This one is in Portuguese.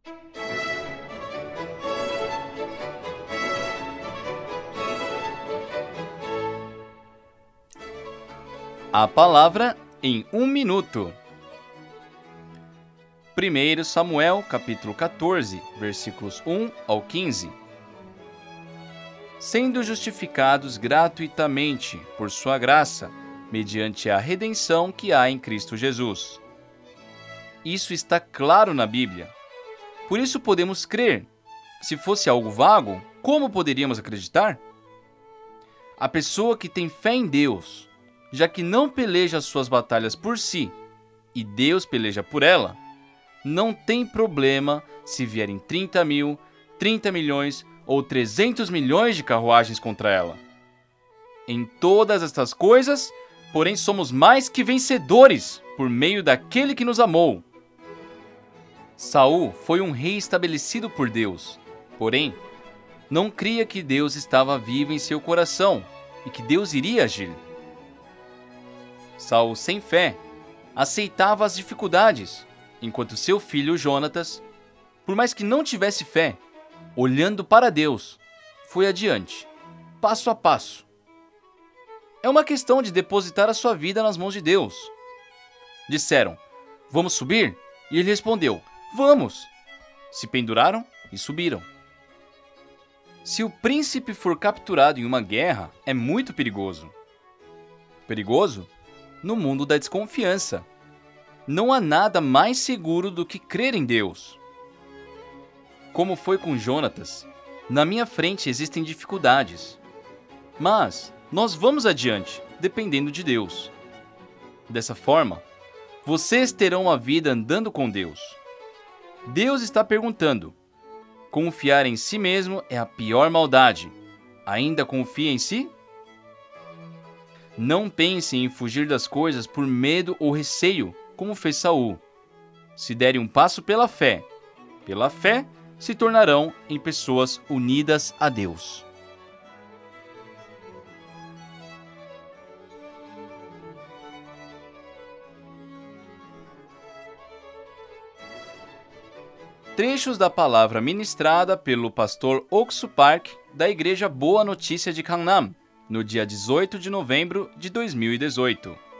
A palavra em 1 minuto. 1 Samuel, capítulo 14, versículos 1 ao 15. Sendo justificados gratuitamente por sua graça, mediante a redenção que há em Cristo Jesus. Isso está claro na Bíblia. Por isso podemos crer. Se fosse algo vago, como poderíamos acreditar? A pessoa que tem fé em Deus, já que não peleja as suas batalhas por si, e Deus peleja por ela, não tem problema se vierem 30 mil, 30 milhões ou 300 milhões de carruagens contra ela. Em todas estas coisas, porém somos mais que vencedores por meio daquele que nos amou. Saul foi um rei estabelecido por Deus, porém, não cria que Deus estava vivo em seu coração e que Deus iria agir. Saul, sem fé, aceitava as dificuldades, enquanto seu filho Jonatas, por mais que não tivesse fé, olhando para Deus, foi adiante, passo a passo. É uma questão de depositar a sua vida nas mãos de Deus. Disseram, vamos subir? E ele respondeu, vamos! Se penduraram e subiram. Se o príncipe for capturado em uma guerra, é muito perigoso. Perigoso? No mundo da desconfiança. Não há nada mais seguro do que crer em Deus. Como foi com Jonatas, na minha frente existem dificuldades. Mas nós vamos adiante, dependendo de Deus. Dessa forma, vocês terão uma vida andando com Deus. Deus está perguntando: confiar em si mesmo é a pior maldade. Ainda confia em si? Não pense em fugir das coisas por medo ou receio, como fez Saul. Se derem um passo pela fé se tornarão em pessoas unidas a Deus. Trechos da palavra ministrada pelo pastor Oksu Park, da Igreja Boa Notícia de Gangnam, no dia 18 de novembro de 2018.